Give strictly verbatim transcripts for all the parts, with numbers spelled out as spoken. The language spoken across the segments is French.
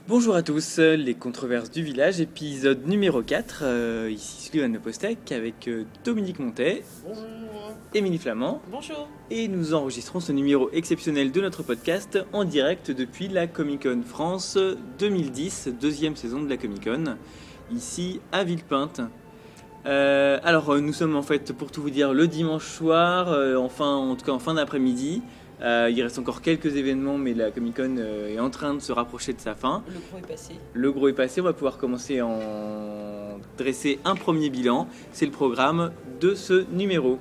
Bonjour à tous, les controverses du village, épisode numéro quatre, euh, ici Sylvain Postec avec euh, Dominique Montet, Bonjour. Émilie Flamand, Bonjour. et nous enregistrons ce numéro exceptionnel de notre podcast en direct depuis la Comic Con France deux mille dix, deuxième saison de la Comic Con, ici à Villepinte. Euh, alors nous sommes en fait, pour tout vous dire, le dimanche soir, euh, enfin, en tout cas en fin d'après-midi. Euh, il reste encore quelques événements, mais la Comic Con euh, est en train de se rapprocher de sa fin. Le gros est passé. Le gros est passé, on va pouvoir commencer à en dresser un premier bilan. C'est le programme de ce numéro.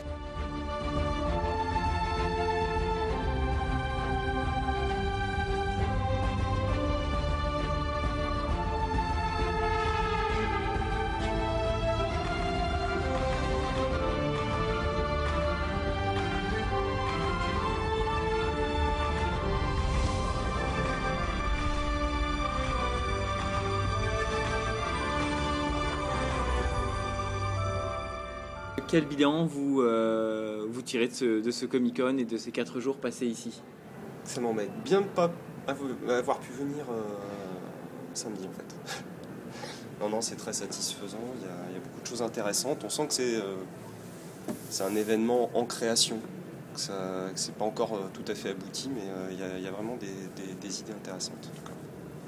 Quel bilan vous, euh, vous tirez de ce, de ce Comic Con et de ces quatre jours passés ici? Ça m'embête bien de pas avoir pu venir euh, samedi en fait. Non, non, c'est très satisfaisant, il y, a, il y a beaucoup de choses intéressantes. On sent que c'est euh, c'est un événement en création, que, ça, que c'est pas encore euh, tout à fait abouti, mais euh, il, y a, il y a vraiment des, des, des idées intéressantes en tout cas.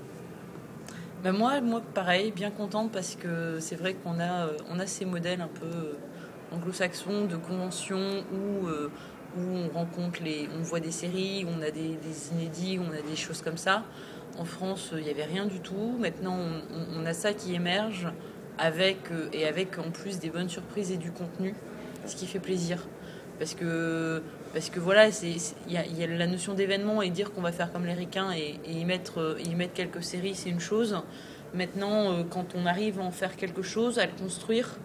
Ben moi, moi, pareil, bien contente parce que c'est vrai qu'on a, on a ces modèles un peu anglo-saxons de conventions où, euh, où on rencontre les, on voit des séries, où on a des, des inédits, où on a des choses comme ça. En France, il n'y avait rien du tout. Maintenant, on, on a ça qui émerge avec et avec en plus des bonnes surprises et du contenu, ce qui fait plaisir. Parce que, parce que voilà, il y a, y a la notion d'événement et dire qu'on va faire comme les ricains et, et y, mettre, y mettre quelques séries, c'est une chose. Maintenant, euh, quand on arrive à en faire quelque chose, à le construire,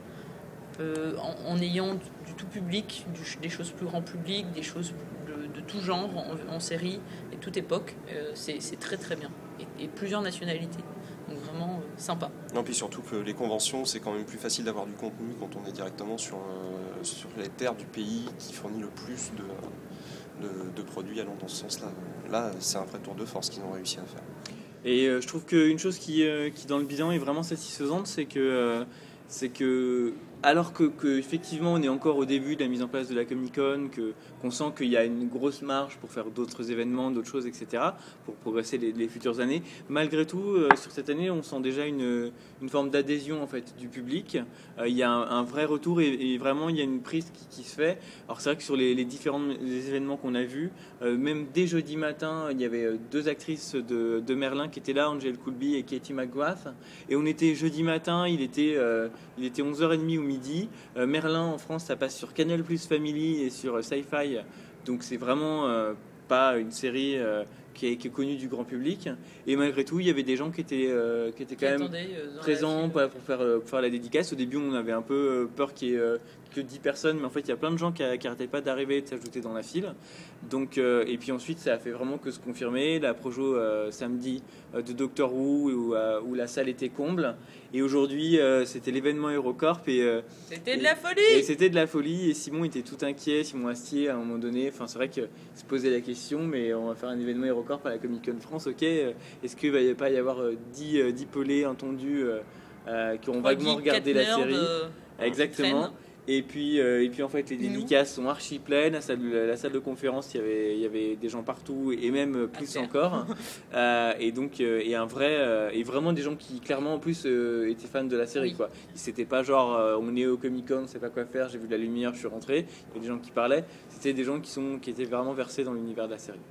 euh, en, en ayant du, du tout public, du, des choses plus grand public, des choses de, de tout genre, en, en série et toute époque, euh, c'est très très bien. Et, et plusieurs nationalités. Donc vraiment euh, sympa. Non, puis surtout que les conventions, c'est quand même plus facile d'avoir du contenu quand on est directement sur, euh, sur les terres du pays qui fournit le plus de, de, de produits allant dans ce sens-là. Là, c'est un vrai tour de force qu'ils ont réussi à faire. Et euh, je trouve qu'une chose qui, euh, qui, dans le bilan, est vraiment satisfaisante, c'est que, euh, c'est que alors que, que effectivement on est encore au début de la mise en place de la Comic Con, que, qu'on sent qu'il y a une grosse marge pour faire d'autres événements, d'autres choses, et cetera, pour progresser les, les futures années, malgré tout, euh, sur cette année, on sent déjà une, une forme d'adhésion en fait, du public. Euh, il y a un, un vrai retour et, et vraiment il y a une prise qui, qui se fait. Alors c'est vrai que sur les, les différents les événements qu'on a vus, euh, même dès jeudi matin, il y avait deux actrices de, de Merlin qui étaient là, Angel Coulby et Katie McGrath, et on était jeudi matin, il était, euh, il était onze heures trente ou midi. Euh, Merlin en France, ça passe sur Canal Plus Family et sur euh, Sci-Fi, donc c'est vraiment euh, pas une série euh, qui, est, qui est connue du grand public. Et malgré tout, il y avait des gens qui étaient, euh, qui étaient quand qui même euh, présents pour faire, euh, pour faire la dédicace. Au début, on avait un peu peur qu'il y ait euh, que dix personnes, mais en fait, il y a plein de gens qui n'arrêtaient pas d'arriver et de s'ajouter dans la file. Donc, euh, et puis ensuite, ça a fait vraiment que se confirmer. La projo euh, samedi euh, de Doctor Who où, euh, où la salle était comble. Et aujourd'hui, euh, c'était l'événement HeroCorp et euh, c'était de la folie. Et c'était de la folie. Et Simon était tout inquiet, Simon Astier, à un moment donné. Enfin, c'est vrai qu'il se posait la question, mais on va faire un événement HeroCorp à la Comic Con France, ok. Est-ce qu'il va pas y avoir euh, dix, euh, dix pelés entendus euh, euh, qui ont vaguement regardé la série euh, Exactement. Et puis, euh, et puis en fait les dédicaces sont archi pleines. La salle, la salle de conférence, il y avait, il y avait des gens partout et même plus encore. euh, et donc euh, et un vrai euh, et vraiment des gens qui clairement en plus euh, étaient fans de la série, oui. Quoi. C'était pas genre euh, on est au Comic Con, on sait pas quoi faire, j'ai vu de la lumière, je suis rentré. Il y a des gens qui parlaient. C'était des gens qui sont qui étaient vraiment versés dans l'univers de la série.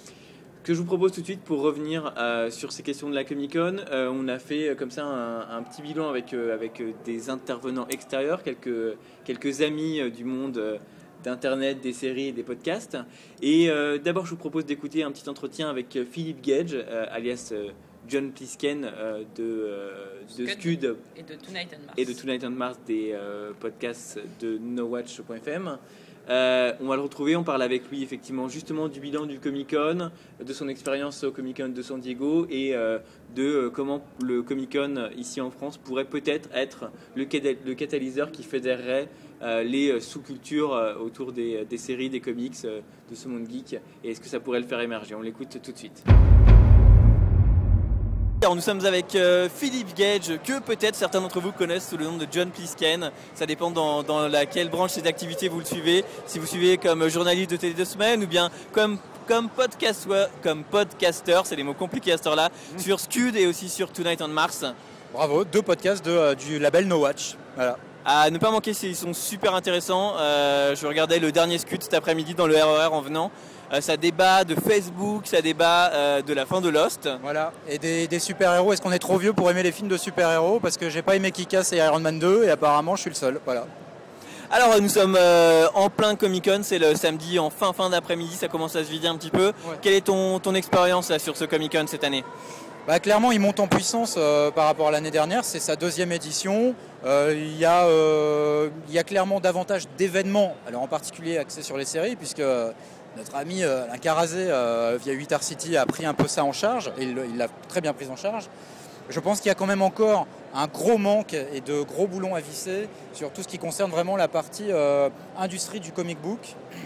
Que je vous propose tout de suite pour revenir euh, sur ces questions de la Comic Con, euh, on a fait euh, comme ça un, un petit bilan avec, euh, avec euh, des intervenants extérieurs, quelques, quelques amis euh, du monde euh, d'internet, des séries et des podcasts. Et euh, d'abord je vous propose d'écouter un petit entretien avec euh, Philippe Gage, euh, alias euh, John Plisken euh, de, euh, de Scud et de Tonight and Mars, et de Tonight and Mars des euh, podcasts de nowatch point f m. Euh, on va le retrouver, on parle avec lui effectivement justement du bilan du Comic-Con, de son expérience au Comic-Con de San Diego et euh, de euh, comment le Comic-Con ici en France pourrait peut-être être le, le catalyseur qui fédérerait euh, les sous-cultures euh, autour des, des séries, des comics, euh, de ce monde geek, et est-ce que ça pourrait le faire émerger. On l'écoute tout de suite. Alors, nous sommes avec euh, Philippe Gage, que peut-être certains d'entre vous connaissent sous le nom de John Plisken. Ça dépend dans, dans laquelle branche des activités vous le suivez. Si vous suivez comme journaliste de Télé deux Semaines ou bien comme, comme, podcast, comme podcaster, c'est des mots compliqués à cette heure-là, mmh. sur Scud et aussi sur Tonight on Mars. Bravo, deux podcasts de, euh, du label No Watch. Voilà. À ne pas manquer, ils sont super intéressants. Euh, je regardais le dernier Scud cet après-midi dans le R E R en venant. Euh, ça débat de Facebook, ça débat euh, de la fin de Lost. Voilà, et des, des super-héros. Est-ce qu'on est trop vieux pour aimer les films de super-héros? Parce que j'ai pas aimé Kick-Ass et Iron Man deux et apparemment je suis le seul. Voilà. Alors nous sommes euh, en plein Comic-Con, c'est le samedi en fin fin d'après-midi, ça commence à se vider un petit peu. Ouais. Quelle est ton, ton expérience là, sur ce Comic-Con cette année? Bah, clairement, il monte en puissance euh, par rapport à l'année dernière. C'est sa deuxième édition. Euh, il, y a, euh, il y a clairement davantage d'événements, alors en particulier axés sur les séries, puisque euh, notre ami euh, Alain Carazé, euh, via huit Art City, a pris un peu ça en charge. Et il l'a très bien pris en charge. Je pense qu'il y a quand même encore un gros manque et de gros boulons à visser sur tout ce qui concerne vraiment la partie euh, industrie du comic book.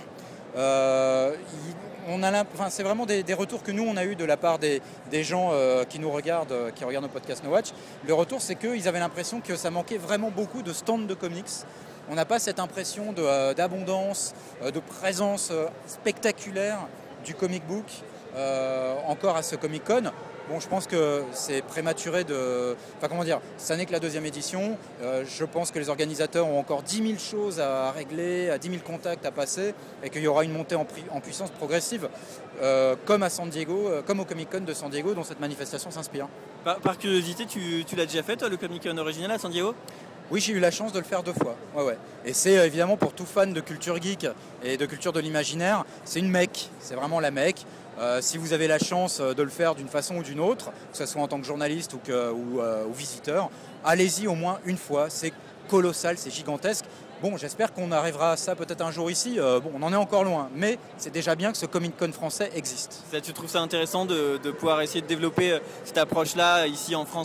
Euh, il, On a enfin, c'est vraiment des, des retours que nous on a eu de la part des, des gens euh, qui nous regardent, euh, qui regardent nos podcasts No Watch. Le retour, c'est qu'ils avaient l'impression que ça manquait vraiment beaucoup de stands de comics. On n'a pas cette impression de, euh, d'abondance, euh, de présence euh, spectaculaire du comic book euh, encore à ce Comic Con. Bon, je pense que c'est prématuré de... Enfin, comment dire, ça n'est que la deuxième édition. Euh, je pense que les organisateurs ont encore dix mille choses à régler, dix mille contacts à passer, et qu'il y aura une montée en, pu- en puissance progressive, euh, comme à San Diego, euh, comme au Comic-Con de San Diego, dont cette manifestation s'inspire. Par, par curiosité, tu, tu l'as déjà fait, toi, le Comic-Con original à San Diego ? Oui, j'ai eu la chance de le faire deux fois. Ouais, ouais. Et c'est euh, évidemment pour tout fan de culture geek et de culture de l'imaginaire, c'est une mecque, c'est vraiment la mecque. Euh, si vous avez la chance de le faire d'une façon ou d'une autre, que ce soit en tant que journaliste ou, que, ou, euh, ou visiteur, allez-y au moins une fois. C'est colossal, c'est gigantesque. Bon, j'espère qu'on arrivera à ça peut-être un jour ici. Euh, bon, on en est encore loin, mais c'est déjà bien que ce Comic-Con français existe. Ça, tu trouves ça intéressant de, de pouvoir essayer de développer cette approche-là ici en France ?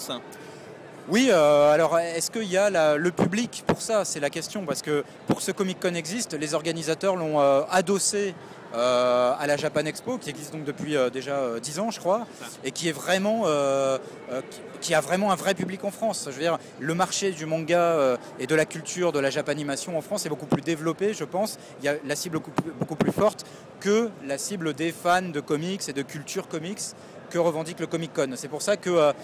Oui, euh, alors est-ce qu'il y a la, le public pour ça? C'est la question, parce que pour que ce Comic-Con existe, les organisateurs l'ont euh, adossé Euh, à la Japan Expo, qui existe donc depuis euh, déjà euh, dix ans, je crois, et qui est vraiment, euh, euh, qui, qui a vraiment un vrai public en France. Je veux dire, le marché du manga euh, et de la culture de la Japanimation en France est beaucoup plus développé, je pense. Il y a la cible beaucoup, beaucoup plus forte que la cible des fans de comics et de culture comics que revendique le Comic-Con. C'est pour ça que euh,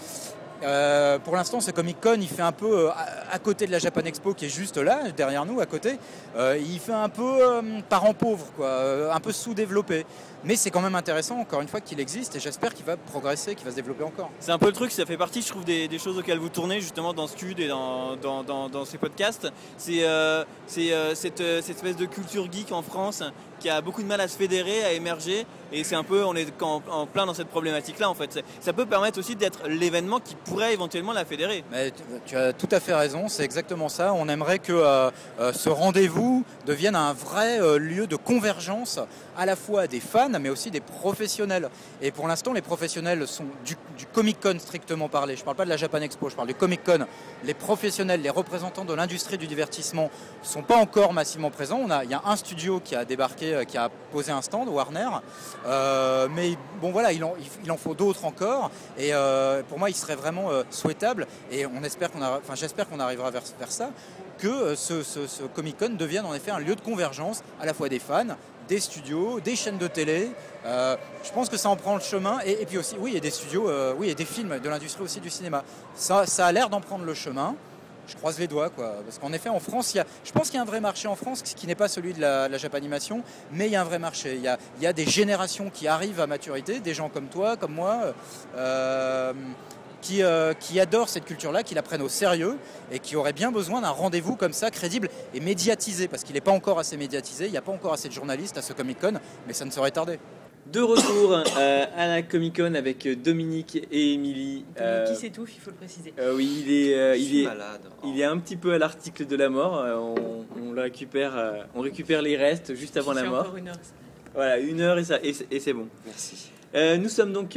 Euh, pour l'instant, ce Comic-Con, il fait un peu euh, à, à côté de la Japan Expo, qui est juste là, derrière nous, à côté. Euh, il fait un peu euh, parent pauvre, quoi, euh, un peu sous-développé. Mais c'est quand même intéressant, encore une fois, qu'il existe, et j'espère qu'il va progresser, qu'il va se développer encore. C'est un peu le truc, ça fait partie, je trouve, des, des choses auxquelles vous tournez, justement, dans Scud et dans, dans, dans, dans ces podcasts. C'est, euh, c'est euh, cette, cette espèce de culture geek en France qui a beaucoup de mal à se fédérer, à émerger, et c'est un peu, on est en, en plein dans cette problématique-là, en fait. Ça peut permettre aussi d'être l'événement qui pourrait éventuellement la fédérer. Mais tu, tu as tout à fait raison, c'est exactement ça. On aimerait que euh, euh, ce rendez-vous devienne un vrai euh, lieu de convergence, à la fois des fans, mais aussi des professionnels. Et pour l'instant, les professionnels sont du, du Comic-Con strictement parlé. Je ne parle pas de la Japan Expo, je parle du Comic-Con. Les professionnels, les représentants de l'industrie du divertissement ne sont pas encore massivement présents. On a, il y a un studio qui a débarqué, qui a posé un stand, Warner. Euh, mais bon voilà, il en, il en faut d'autres encore. Et euh, pour moi, il serait vraiment euh, souhaitable, et on espère qu'on a, enfin, j'espère qu'on arrivera vers, vers ça, que euh, ce, ce, ce Comic-Con devienne en effet un lieu de convergence à la fois des fans, des studios, des chaînes de télé. Euh, je pense que ça en prend le chemin. Et, et puis aussi, oui, il y a des studios, euh, oui, et des films, de l'industrie aussi du cinéma. Ça, ça a l'air d'en prendre le chemin. Je croise les doigts, quoi. Parce qu'en effet, en France, il y a, je pense qu'il y a un vrai marché en France qui n'est pas celui de la, la Japanimation, mais il y a un vrai marché. Il y a, il y a des générations qui arrivent à maturité, des gens comme toi, comme moi, euh, qui, euh, qui adorent cette culture-là, qui la prennent au sérieux et qui auraient bien besoin d'un rendez-vous comme ça, crédible et médiatisé, parce qu'il n'est pas encore assez médiatisé, il n'y a pas encore assez de journalistes à ce Comic-Con, mais ça ne saurait tarder. De retour euh, à la Comic-Con avec Dominique et Émilie. Euh, qui s'étouffe, il faut le préciser. Euh, oui, il est, euh, il, est, malade. Oh. il est un petit peu à l'article de la mort. Euh, on, on, le récupère, euh, on récupère les restes juste avant la mort. Encore une heure. Voilà, une heure et, ça, et, et c'est bon. Merci. Euh, nous sommes donc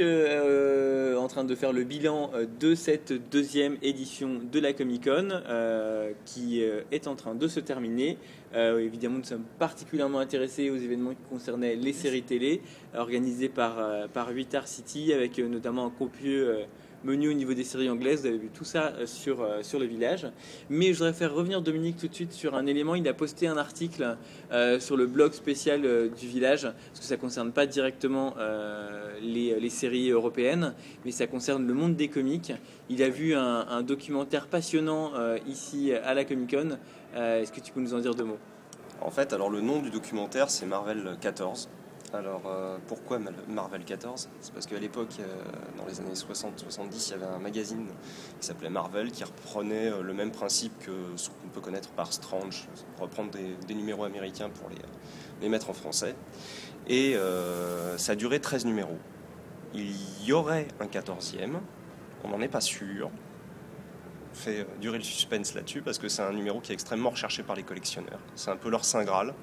euh, en train de faire le bilan de cette deuxième édition de la Comic-Con euh, qui euh, est en train de se terminer. Euh, évidemment, nous sommes particulièrement intéressés aux événements qui concernaient les séries télé organisées par, euh, par huit Art City, avec euh, notamment un copieux, euh, menus au niveau des séries anglaises. Vous avez vu tout ça euh, sur, euh, sur le village. Mais je voudrais faire revenir Dominique tout de suite sur un élément. Il a posté un article euh, sur le blog spécial euh, du village, parce que ça ne concerne pas directement euh, les, les séries européennes, mais ça concerne le monde des comics. Il a vu un, un documentaire passionnant euh, ici à la Comic-Con. Euh, est-ce que tu peux nous en dire deux mots ? En fait, alors le nom du documentaire, c'est Marvel quatorze. Alors euh, pourquoi Marvel quatorze ? C'est parce qu'à l'époque, euh, dans les années soixante soixante-dix, il y avait un magazine qui s'appelait Marvel qui reprenait euh, le même principe que ce qu'on peut connaître par Strange, reprendre des, des numéros américains pour les, les mettre en français. Et euh, ça a duré treize numéros. Il y aurait un quatorzième, on n'en est pas sûr. Fait durer le suspense là-dessus parce que c'est un numéro qui est extrêmement recherché par les collectionneurs. C'est un peu leur saint graal.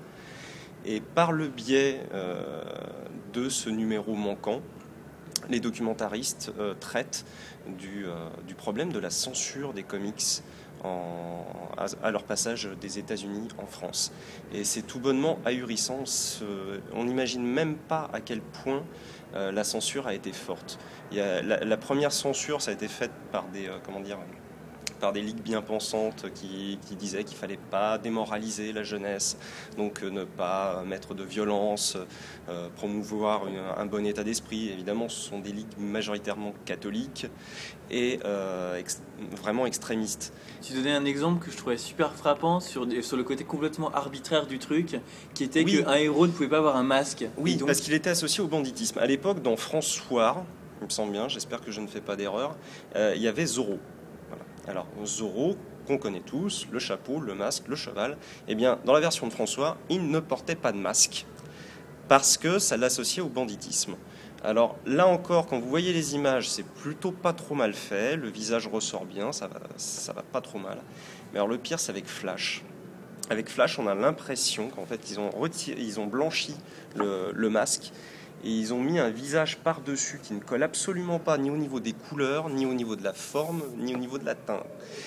Et par le biais euh, de ce numéro manquant, les documentaristes euh, traitent du, euh, du problème de la censure des comics en, à, à leur passage des États-Unis en France. Et c'est tout bonnement ahurissant. Ce, on n'imagine même pas à quel point euh, la censure a été forte. Il y a, la, la première censure, ça a été faite par des... Euh, comment dire par des ligues bien pensantes qui, qui disaient qu'il ne fallait pas démoraliser la jeunesse, donc euh, ne pas mettre de violence, euh, promouvoir une, un bon état d'esprit. Évidemment, ce sont des ligues majoritairement catholiques et euh, ex, vraiment extrémistes. Tu donnais un exemple que je trouvais super frappant sur, sur le côté complètement arbitraire du truc, qui était oui. qu'un héros ne pouvait pas avoir un masque. Oui, donc... parce qu'il était associé au banditisme. À l'époque, dans François, il me semble bien, j'espère que je ne fais pas d'erreur, euh, il y avait Zorro. Alors, Zorro, qu'on connaît tous, le chapeau, le masque, le cheval, eh bien, dans la version de François, il ne portait pas de masque, parce que ça l'associait au banditisme. Alors, là encore, quand vous voyez les images, c'est plutôt pas trop mal fait, le visage ressort bien, ça va, ça va pas trop mal. Mais alors, le pire, c'est avec Flash. Avec Flash, on a l'impression qu'en fait, ils ont, retiré, ils ont blanchi le, le masque, et ils ont mis un visage par-dessus qui ne colle absolument pas ni au niveau des couleurs, ni au niveau de la forme, ni au niveau de la teinte.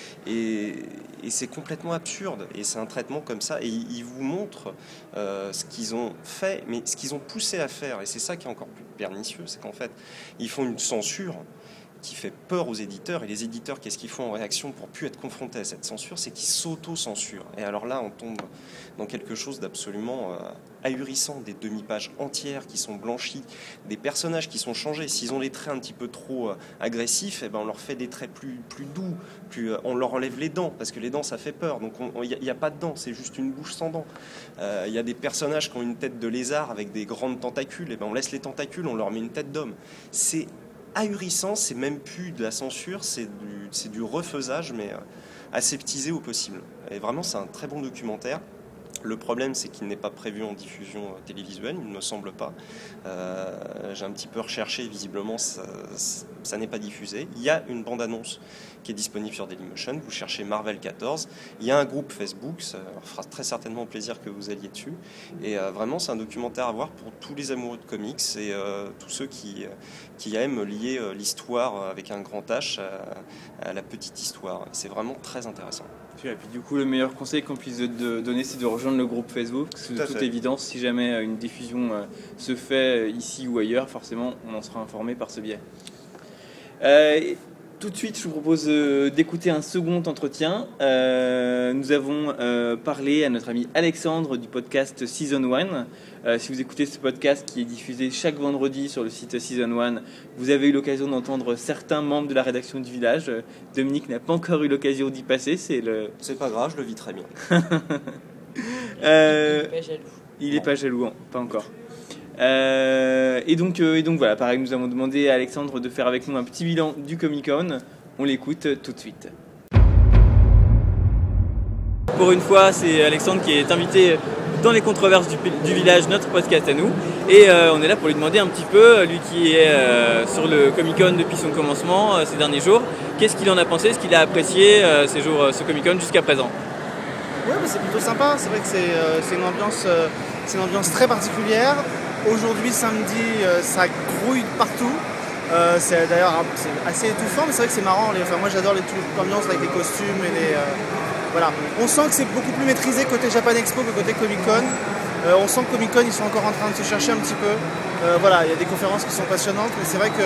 Et, et c'est complètement absurde. Et c'est un traitement comme ça. Et ils vous montrent euh, ce qu'ils ont fait, mais ce qu'ils ont poussé à faire. Et c'est ça qui est encore plus pernicieux, c'est qu'en fait, ils font une censure qui fait peur aux éditeurs. Et les éditeurs, qu'est-ce qu'ils font en réaction pour plus être confrontés à cette censure ? C'est qu'ils s'auto-censurent. Et alors là, on tombe dans quelque chose d'absolument euh, ahurissant. Des demi-pages entières qui sont blanchies, des personnages qui sont changés. S'ils ont les traits un petit peu trop euh, agressifs, eh ben, on leur fait des traits plus, plus doux, plus, euh, on leur enlève les dents, parce que les dents, ça fait peur. Donc il n'y a, a pas de dents, c'est juste une bouche sans dents. Il euh, y a des personnages qui ont une tête de lézard avec des grandes tentacules. Eh ben, on laisse les tentacules, on leur met une tête d'homme. C'est ahurissant, c'est même plus de la censure, c'est du, c'est du refaisage, mais aseptisé au possible. Et vraiment, c'est un très bon documentaire. Le problème, c'est qu'il n'est pas prévu en diffusion télévisuelle, il ne me semble pas. Euh, j'ai un petit peu recherché, visiblement, ça, ça n'est pas diffusé. Il y a une bande-annonce qui est disponible sur Dailymotion. Vous cherchez Marvel quatorze. Il y a un groupe Facebook, ça leur fera très certainement plaisir que vous alliez dessus. Et euh, vraiment, c'est un documentaire à voir pour tous les amoureux de comics et euh, tous ceux qui, qui aiment lier euh, l'histoire avec un grand H à, à la petite histoire. C'est vraiment très intéressant. Et puis du coup, le meilleur conseil qu'on puisse de donner, c'est de rejoindre le groupe Facebook. Parce que de toute évidence, si jamais une diffusion se fait ici ou ailleurs, forcément, on en sera informé par ce biais. Euh, tout de suite, je vous propose d'écouter un second entretien. Euh, nous avons euh, parlé à notre ami Alexandre du podcast Season one. Euh, si vous écoutez ce podcast qui est diffusé chaque vendredi sur le site Season one, vous avez eu l'occasion d'entendre certains membres de la rédaction du village. Dominique n'a pas encore eu l'occasion d'y passer. C'est le... C'est pas grave, je le vis très bien. euh, il n'est pas jaloux. Il n'est pas jaloux, pas encore. Euh, et, donc, euh, et donc voilà, pareil, nous avons demandé à Alexandre de faire avec nous un petit bilan du Comic-Con. On l'écoute tout de suite. Pour une fois, c'est Alexandre qui est invité dans les controverses du, du village, notre podcast à nous. Et euh, on est là pour lui demander un petit peu, lui qui est euh, sur le Comic-Con depuis son commencement euh, ces derniers jours, qu'est-ce qu'il en a pensé, ce qu'il a apprécié euh, ces jours, ce Comic-Con jusqu'à présent. Ouais, mais c'est plutôt sympa, c'est vrai que c'est, euh, c'est, une ambiance, euh, c'est une ambiance très particulière. Aujourd'hui, samedi, euh, ça grouille partout. Euh, c'est d'ailleurs c'est assez étouffant, mais c'est vrai que c'est marrant. Les, enfin, moi, j'adore les l'ambiance avec les costumes et les. Euh, voilà. On sent que c'est beaucoup plus maîtrisé côté Japan Expo que côté Comic-Con. Euh, on sent que Comic-Con, ils sont encore en train de se chercher un petit peu. Euh, voilà, il y a des conférences qui sont passionnantes, mais c'est vrai que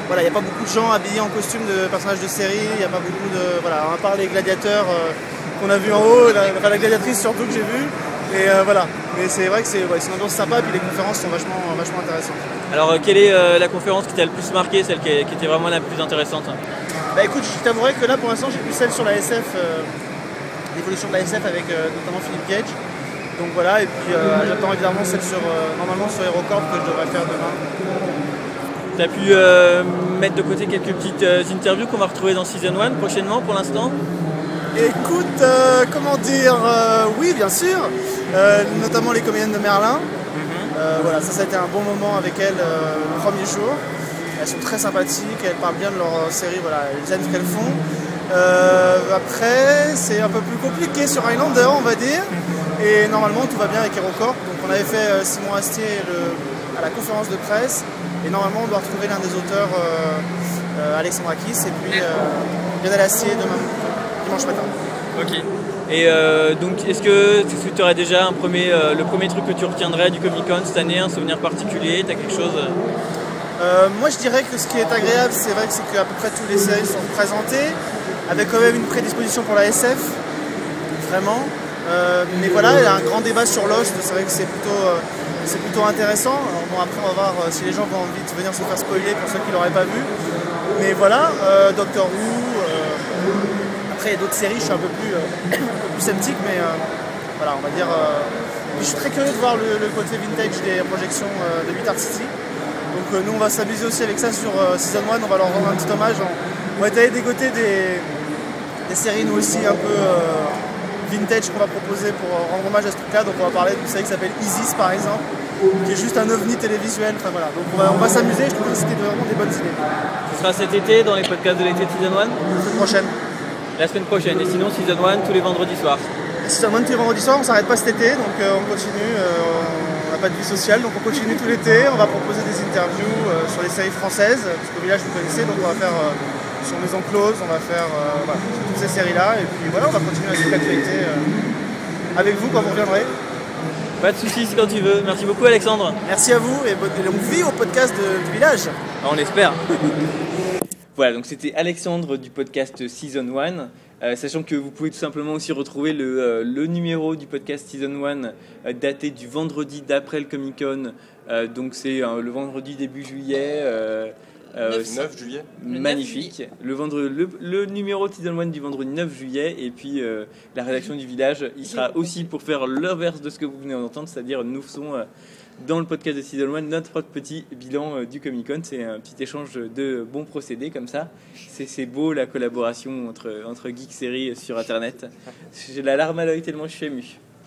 voilà, il n'y a pas beaucoup de gens habillés en costume de personnages de série, il n'y a pas beaucoup de... Voilà, à part les gladiateurs euh, qu'on a vus en haut, la, enfin, la gladiatrice surtout que j'ai vue. Et euh, voilà, mais c'est vrai que c'est ouais, une ambiance sympa et puis les conférences sont vachement, vachement intéressantes. Alors, euh, quelle est euh, la conférence qui t'a le plus marqué, celle qui, est, qui était vraiment la plus intéressante? Bah écoute, je t'avouerai que là pour l'instant j'ai vu celle sur la S F, euh, l'évolution de la S F avec euh, notamment Philippe Gage. Donc voilà, et puis euh, j'attends évidemment celle sur, euh, normalement sur HeroCorp que je devrais faire demain. Tu as pu euh, mettre de côté quelques petites euh, interviews qu'on va retrouver dans Season un prochainement pour l'instant? Écoute, euh, comment dire, euh, oui bien sûr, euh, notamment les comédiennes de Merlin. Mm-hmm. euh, voilà, ça, ça a été un bon moment avec elles euh, le premier jour. Elles sont très sympathiques, elles parlent bien de leur série, voilà, elles aiment ce qu'elles font. Euh, après, c'est un peu plus compliqué sur Highlander, on va dire. Et normalement, tout va bien avec HeroCorp. Donc, on avait fait euh, Simon Astier le, à la conférence de presse. Et normalement, on doit retrouver l'un des auteurs, euh, euh, Alexandre Akis, et puis euh, Lionel Astier demain, dimanche matin. Ok. Et euh, donc, est-ce que tu aurais déjà un premier, euh, le premier truc que tu retiendrais du Comic-Con cette année, un souvenir particulier? Tu as quelque chose? Euh, moi je dirais que ce qui est agréable, c'est vrai que c'est qu'à peu près toutes les séries sont présentées, avec quand même une prédisposition pour la S F, vraiment. Euh, mais voilà, il y a un grand débat sur Lost, c'est vrai que c'est plutôt, euh, c'est plutôt intéressant. Alors bon, après on va voir euh, si les gens vont envie de venir se faire spoiler pour ceux qui ne l'auraient pas vu. Mais voilà, euh, Doctor Who, euh, après il y a d'autres séries, je suis un peu plus, euh, un peu plus sceptique, mais euh, voilà, on va dire... Euh, je suis très curieux de voir le, le côté vintage des projections euh, de huit Art City. Donc euh, nous on va s'amuser aussi avec ça sur euh, Season un, on va leur rendre un petit hommage. On, on va essayer dégoter des, des séries nous aussi un peu euh, vintage qu'on va proposer pour euh, rendre hommage à ce truc-là. Donc on va parler d'une série qui s'appelle Isis par exemple, qui est juste un ovni télévisuel. Enfin voilà, donc on va, on va s'amuser, je trouve que c'était vraiment des bonnes idées. Ce sera cet été dans les podcasts de l'été de Season un? La semaine prochaine. La semaine prochaine, et sinon Season un tous les vendredis soirs. Season un tous les vendredis soirs, on s'arrête pas cet été, donc euh, on continue. Euh, on n'a pas de vie sociale, donc on continue tout l'été. On va proposer des interviews euh, sur les séries françaises, parce qu'au village vous connaissez, donc on va faire euh, sur Maison Close, on va faire euh, voilà, sur toutes ces séries-là, et puis voilà, on va continuer à suivre l'actualité euh, avec vous quand vous reviendrez. Pas de soucis, c'est quand tu veux. Merci beaucoup Alexandre. Merci à vous, et bonne longue vie au podcast de, du village. On l'espère. Voilà, donc c'était Alexandre du podcast Season un. Euh, sachant que vous pouvez tout simplement aussi retrouver le, euh, le numéro du podcast Season un euh, daté du vendredi d'après le Comic-Con. Euh, donc c'est euh, le vendredi début juillet. Euh, euh, neuf juillet. Magnifique. Le, vendre, le, le numéro de Season un du vendredi neuf juillet. Et puis euh, la rédaction du village, il sera aussi pour faire l'inverse de ce que vous venez d'entendre, c'est-à-dire nous faisons... Euh, dans le podcast de Season un, notre petit bilan euh, du Comic-Con. C'est un petit échange de bons procédés comme ça. C'est, c'est beau la collaboration entre, entre Geek Série sur Internet. J'ai la larme à l'œil tellement je suis ému.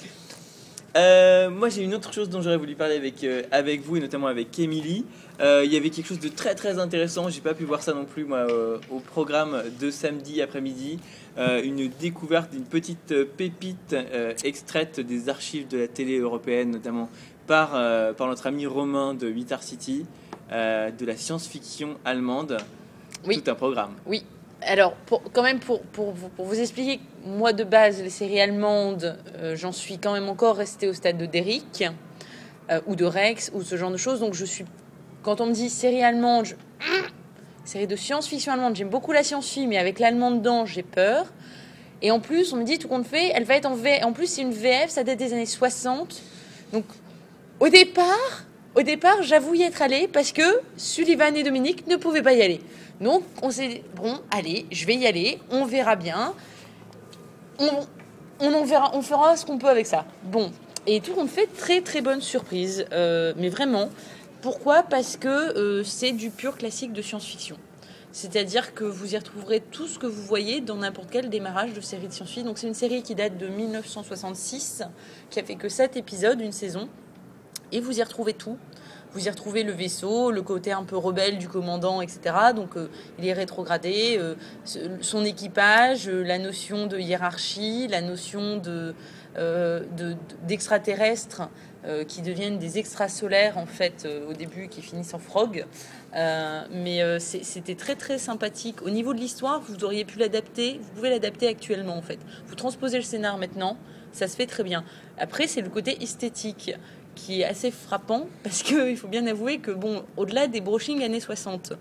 Euh, moi j'ai une autre chose dont j'aurais voulu parler avec, euh, avec vous et notamment avec Émilie. Euh, il y avait quelque chose de très très intéressant, j'ai pas pu voir ça non plus moi euh, au programme de samedi après-midi. Euh, une découverte d'une petite pépite euh, extraite des archives de la télé européenne, notamment par, euh, par notre ami Romain de huit Art City, euh, de la science-fiction allemande. Oui. Tout un programme. Oui. Alors, pour, quand même, pour, pour, vous, pour vous expliquer, moi de base, les séries allemandes, euh, j'en suis quand même encore restée au stade de Derrick, euh, ou de Rex, ou ce genre de choses. Donc, je suis, quand on me dit série allemande, je... série de science-fiction allemande, j'aime beaucoup la science-fiction, mais avec l'allemand dedans, j'ai peur. Et en plus, on me dit, tout compte fait, elle va être en V F. En plus, c'est une V F, ça date des années soixante. Donc, au départ, au départ, j'avoue y être allée parce que Sullivan et Dominique ne pouvaient pas y aller. Donc, on s'est dit, bon, allez, je vais y aller, on verra bien. On, on, en verra, on fera ce qu'on peut avec ça. Bon, et tout compte fait, très très bonne surprise, euh, mais vraiment. Pourquoi ? Parce que euh, c'est du pur classique de science-fiction. C'est-à-dire que vous y retrouverez tout ce que vous voyez dans n'importe quel démarrage de série de science-fiction. Donc, c'est une série qui date de dix-neuf cent soixante-six, qui a fait que sept épisodes, une saison. Et vous y retrouvez tout. Vous y retrouvez le vaisseau, le côté un peu rebelle du commandant, et cetera. Donc, euh, il est rétrogradé. Euh, son équipage, euh, la notion de hiérarchie, la notion de, euh, de, d'extraterrestres euh, qui deviennent des extrasolaires, en fait, euh, au début, qui finissent en frog. Euh, mais euh, c'est, c'était très, très sympathique. Au niveau de l'histoire, vous auriez pu l'adapter. Vous pouvez l'adapter actuellement, en fait. Vous transposez le scénar maintenant. Ça se fait très bien. Après, c'est le côté esthétique qui est assez frappant parce qu'il faut bien avouer que, bon, au-delà des brochings années soixante,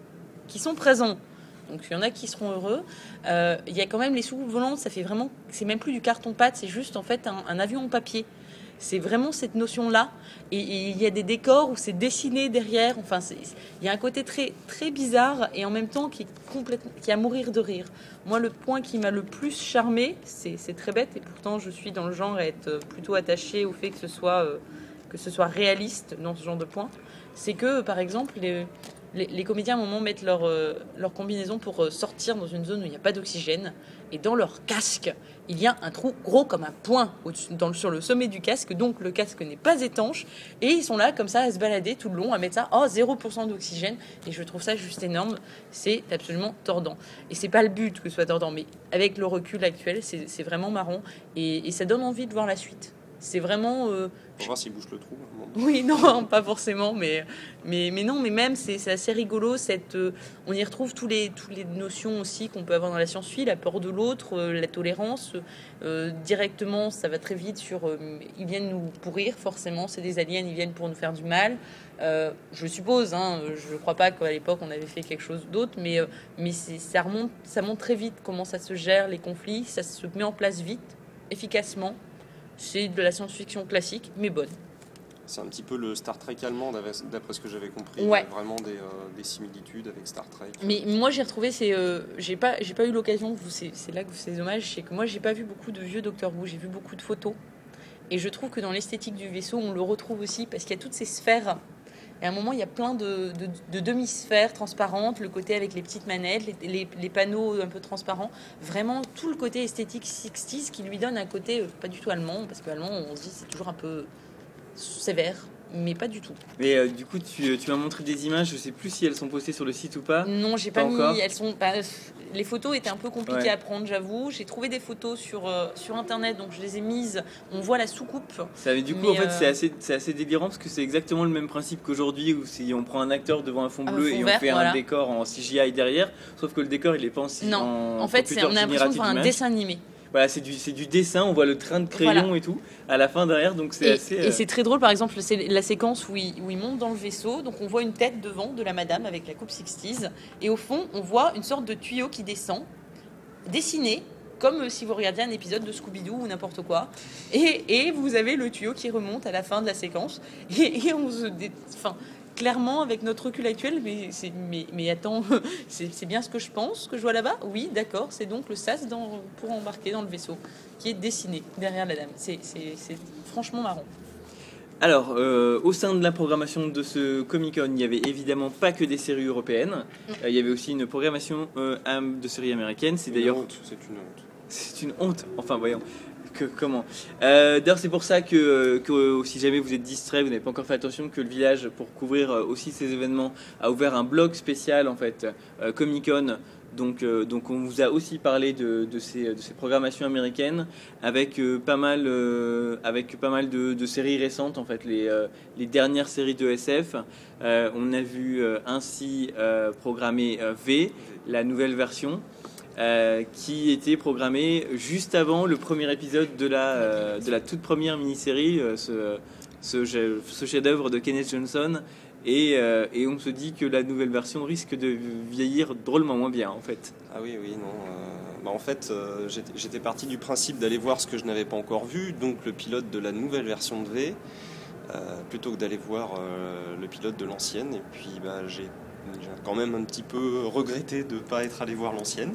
qui sont présents. Donc il y en a qui seront heureux. Euh, il y a quand même les soucoupes volantes, ça fait vraiment, c'est même plus du carton-pâte, c'est juste en fait un, un avion en papier. C'est vraiment cette notion-là. Et, et il y a des décors où c'est dessiné derrière. Enfin, c'est, il y a un côté très, très bizarre et en même temps qui est complètement, qui est à mourir de rire. Moi, le point qui m'a le plus charmé, c'est, c'est très bête et pourtant je suis dans le genre à être plutôt attachée au fait que ce soit, euh, que ce soit réaliste dans ce genre de point. C'est que, par exemple, les, les, les comédiens à un moment mettent leur, euh, leur combinaison pour sortir dans une zone où il n'y a pas d'oxygène. Et dans leur casque, il y a un trou gros comme un poing dans, sur le sommet du casque. Donc le casque n'est pas étanche. Et ils sont là comme ça à se balader tout le long, à mettre ça, oh, zéro pour cent d'oxygène. Et je trouve ça juste énorme. C'est absolument tordant. Et c'est pas le but que ce soit tordant. Mais avec le recul actuel, c'est, c'est vraiment marrant. Et, et ça donne envie de voir la suite. C'est vraiment... Euh, Pour voir s'il bouge le trou. Oui, non, pas forcément, mais, mais, mais non, mais même, c'est, c'est assez rigolo. Cette, euh, on y retrouve tous les, toutes les notions aussi qu'on peut avoir dans la science-fiction, la peur de l'autre, euh, la tolérance. Euh, directement, ça va très vite sur... Euh, ils viennent nous pourrir, forcément, c'est des aliens, ils viennent pour nous faire du mal. Euh, je suppose, hein, je ne crois pas qu'à l'époque, on avait fait quelque chose d'autre, mais, euh, mais c'est, ça, remonte, ça montre très vite comment ça se gère, les conflits, ça se met en place vite, efficacement. C'est de la science-fiction classique, mais bonne. C'est un petit peu le Star Trek allemand, d'après ce que j'avais compris. Ouais. Il y a vraiment des, euh, des similitudes avec Star Trek. Mais moi, j'ai retrouvé, c'est, euh, j'ai pas, j'ai pas eu l'occasion. Vous, c'est, c'est là que c'est dommage, c'est que moi, j'ai pas vu beaucoup de vieux Doctor Who. J'ai vu beaucoup de photos, et je trouve que dans l'esthétique du vaisseau, on le retrouve aussi parce qu'il y a toutes ces sphères. Et à un moment, il y a plein de, de, de demi-sphères transparentes, le côté avec les petites manettes, les, les, les panneaux un peu transparents. Vraiment, tout le côté esthétique soixante qui lui donne un côté euh, pas du tout allemand, parce qu'allemand, on se dit c'est toujours un peu sévère, mais pas du tout. Mais euh, du coup, tu, tu m'as montré des images, je sais plus si elles sont postées sur le site ou pas. Non, j'ai pas, Pas mis. encore. Elles sont. Bah, les photos étaient un peu compliquées Ouais. à prendre, j'avoue. J'ai trouvé des photos sur euh, sur internet, donc je les ai mises. On voit la soucoupe. Ça, mais du coup, Mais, en fait, euh, c'est assez, c'est assez délirant parce que c'est exactement le même principe qu'aujourd'hui où si on prend un acteur devant un fond Un bleu fond et on vert, fait voilà. un décor en C G I derrière, sauf que le décor il est pas en, C- Non, en, en fait, c'est, computer on a l'impression de générative voir un d'image. dessin animé. Voilà, c'est du, c'est du dessin, on voit le train de crayon Voilà. et tout à la fin derrière, donc c'est Et, assez. et euh, c'est très drôle, par exemple, c'est la séquence où il, où il monte dans le vaisseau. Donc on voit une tête devant de la madame avec la coupe soixante. Et au fond, on voit une sorte de tuyau qui descend, dessiné, comme si vous regardiez un épisode de Scooby-Doo ou n'importe quoi. Et, et vous avez le tuyau qui remonte à la fin de la séquence. Et, et on se... dé- Enfin, clairement, avec notre recul actuel, mais, c'est, mais, mais attends, c'est, c'est bien ce que je pense que je vois là-bas. Oui, d'accord, c'est donc le sas dans, pour embarquer dans le vaisseau, qui est dessiné derrière la dame. C'est, c'est, c'est franchement marrant. Alors, euh, au sein de la programmation de ce Comic-Con, il n'y avait évidemment pas que des séries européennes. Mm. Euh, il y avait aussi une programmation euh, am- de séries américaines. C'est Une d'ailleurs honte, c'est une honte. c'est une honte. Enfin, voyons. Que, comment euh, D'ailleurs, c'est pour ça que, que si jamais vous êtes distrait, vous n'avez pas encore fait attention, que le village, pour couvrir euh, aussi ces événements, a ouvert un blog spécial en fait, euh, Comic-Con. Donc, euh, donc, on vous a aussi parlé de, de, ces, de ces programmations américaines avec euh, pas mal, euh, avec pas mal de, de séries récentes en fait, les, euh, les dernières séries de S F. Euh, on a vu euh, ainsi euh, programmer euh, V, la nouvelle version. Euh, qui était programmé juste avant le premier épisode de la, euh, de la toute première mini-série, euh, ce, ce, ce chef-d'œuvre de Kenneth Johnson. Et, euh, et on se dit que la nouvelle version risque de vieillir drôlement moins bien, en fait. Ah oui, oui, non. euh, bah en fait, euh, j'étais, j'étais parti du principe d'aller voir ce que je n'avais pas encore vu, donc le pilote de la nouvelle version de V, euh, plutôt que d'aller voir euh, le pilote de l'ancienne. Et puis, bah, j'ai J'ai quand même un petit peu regretté de ne pas être allé voir l'ancienne.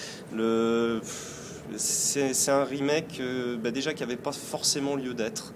Le... C'est, c'est un remake euh, bah déjà qui n'avait pas forcément lieu d'être,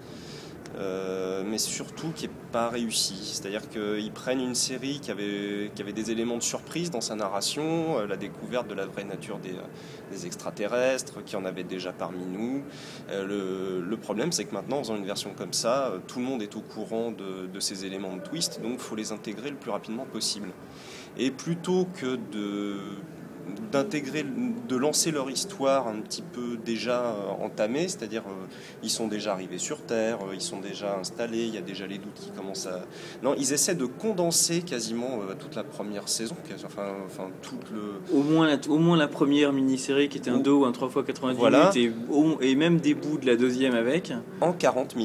euh, mais surtout qui n'est pas réussi. C'est-à-dire qu'ils prennent une série qui avait, qui avait des éléments de surprise dans sa narration, euh, la découverte de la vraie nature des, des extraterrestres, qui en avait déjà parmi nous. Euh, le, le problème, c'est que maintenant, en faisant une version comme ça, euh, tout le monde est au courant de, de ces éléments de twist, donc il faut les intégrer le plus rapidement possible. Et plutôt que de... d'intégrer, de lancer leur histoire un petit peu déjà entamée, c'est-à-dire euh, ils sont déjà arrivés sur Terre, euh, ils sont déjà installés, il y a déjà les doutes qui commencent à... Non, ils essaient de condenser quasiment euh, toute la première saison, enfin, enfin tout le... Au moins, la, au moins la première mini-série qui était un Ou- deux ou un trois fois quatre-vingt-dix Voilà. minutes et, au- et même des bouts de la deuxième avec. En quarante minutes.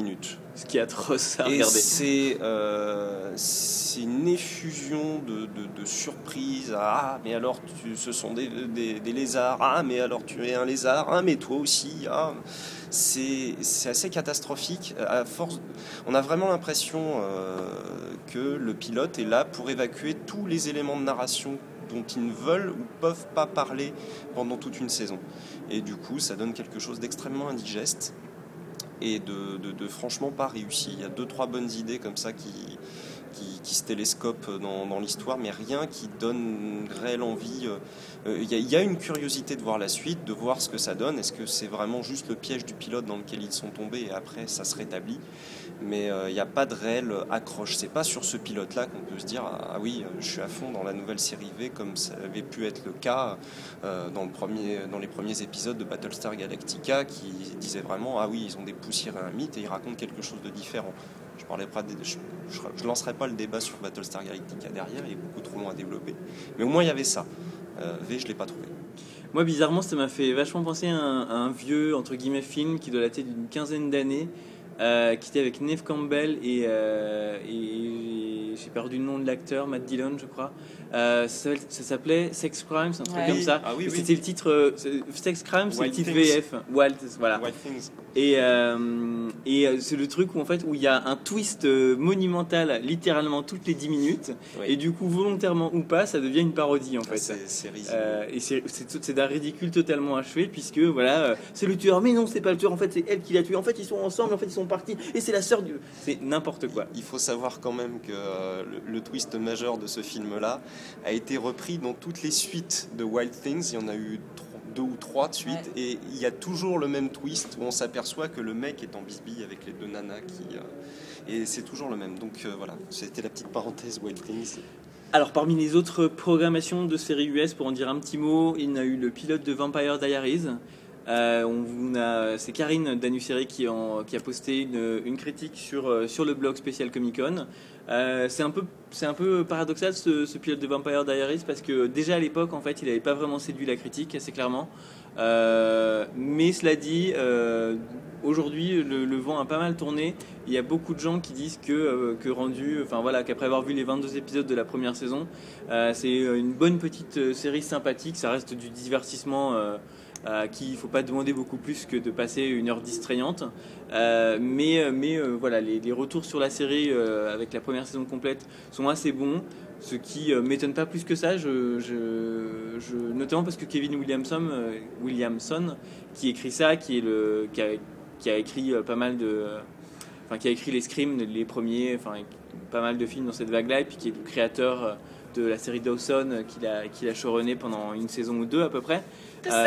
ce qui est atroce à Et regarder. c'est, euh, c'est une effusion de, de, de surprises. Ah, mais alors tu, ce sont des, des, des lézards. Ah, mais alors tu es un lézard. Ah, mais toi aussi. Ah. C'est, c'est assez catastrophique. À force, on a vraiment l'impression euh, que le pilote est là pour évacuer tous les éléments de narration dont ils ne veulent ou peuvent pas parler pendant toute une saison. Et du coup, ça donne quelque chose d'extrêmement indigeste et de, de, de franchement pas réussi. Il y a deux, trois bonnes idées comme ça qui, qui, qui se télescopent dans, dans l'histoire, mais rien qui donne réelle envie. Euh, il, y a, il y a une curiosité de voir la suite, de voir ce que ça donne. Est-ce que c'est vraiment juste le piège du pilote dans lequel ils sont tombés et après ça se rétablit? Mais euh, il n'y a pas de réelle accroche. C'est pas sur ce pilote-là qu'on peut se dire ah oui, je suis à fond dans la nouvelle série V, comme ça avait pu être le cas euh, dans, le premier, dans les premiers épisodes de Battlestar Galactica, qui disaient vraiment ah oui, ils ont dépoussiéré un mythe et ils racontent quelque chose de différent. Je parlerai pas de, je, je, je lancerai pas le débat sur Battlestar Galactica derrière, il est beaucoup trop long à développer. Mais au moins il y avait ça. Euh, V, je l'ai pas trouvé. Moi, bizarrement, ça m'a fait vachement penser à un, à un vieux entre guillemets film qui doit dater d'une quinzaine d'années. Euh, qui était avec Neve Campbell et, euh, et j'ai perdu le nom de l'acteur, Matt Dillon je crois. Euh, ça, ça s'appelait Sex Crimes, un truc ouais. comme ça. Ah, oui, oui. C'était le titre euh, Sex Crimes, c'est le Wild titre Things. V F. Wild, voilà. Wild Things. Et, euh, et c'est le truc où en fait où il y a un twist monumental, littéralement toutes les dix minutes. Oui. Et du coup volontairement ou pas, ça devient une parodie en fait. C'est, c'est risible. Euh, et c'est, c'est, c'est d'un ridicule totalement achevé puisque voilà, euh, c'est le tueur, mais non c'est pas le tueur, en fait c'est elle qui l'a tué, en fait ils sont ensemble, en fait ils sont partis et c'est la sœur du... C'est n'importe quoi. Il faut savoir quand même que euh, le, le twist majeur de ce film-là a été repris dans toutes les suites de Wild Things. Il y en a eu trois, deux ou trois de suite, ouais. Et il y a toujours le même twist où on s'aperçoit que le mec est en bisbille avec les deux nanas qui... Euh, et c'est toujours le même. Donc euh, voilà, c'était la petite parenthèse Wild Things. Alors parmi les autres programmations de séries U S, pour en dire un petit mot, il y a eu le pilote de Vampire Diaries. Euh, on a, c'est Karine Danuseri qui, en, qui a posté une, une critique sur, sur le blog spécial Comic Con. Euh, c'est, un peu, c'est un peu paradoxal ce, ce pilote de Vampire Diaries parce que déjà à l'époque en fait il n'avait pas vraiment séduit la critique assez clairement. Euh, mais cela dit, euh, aujourd'hui le, le vent a pas mal tourné. Il y a beaucoup de gens qui disent que, euh, que rendu, enfin voilà, qu'après avoir vu les vingt-deux épisodes de la première saison, euh, c'est une bonne petite série sympathique. Ça reste du divertissement. Euh, à qui il ne faut pas demander beaucoup plus que de passer une heure distrayante. Euh, mais mais euh, voilà, les, les retours sur la série euh, avec la première saison complète sont assez bons, ce qui euh, m'étonne pas plus que ça, je, je, je, notamment parce que Kevin Williamson, euh, Williamson, qui écrit ça, qui, est le, qui, a, qui a écrit euh, pas mal de... Euh, enfin, qui a écrit les Scream, les premiers, enfin, pas mal de films dans cette vague-là, et puis qui est le créateur... Euh, de la série Dawson qu'il a, qu'il a showrunné pendant une saison ou deux à peu près. Euh...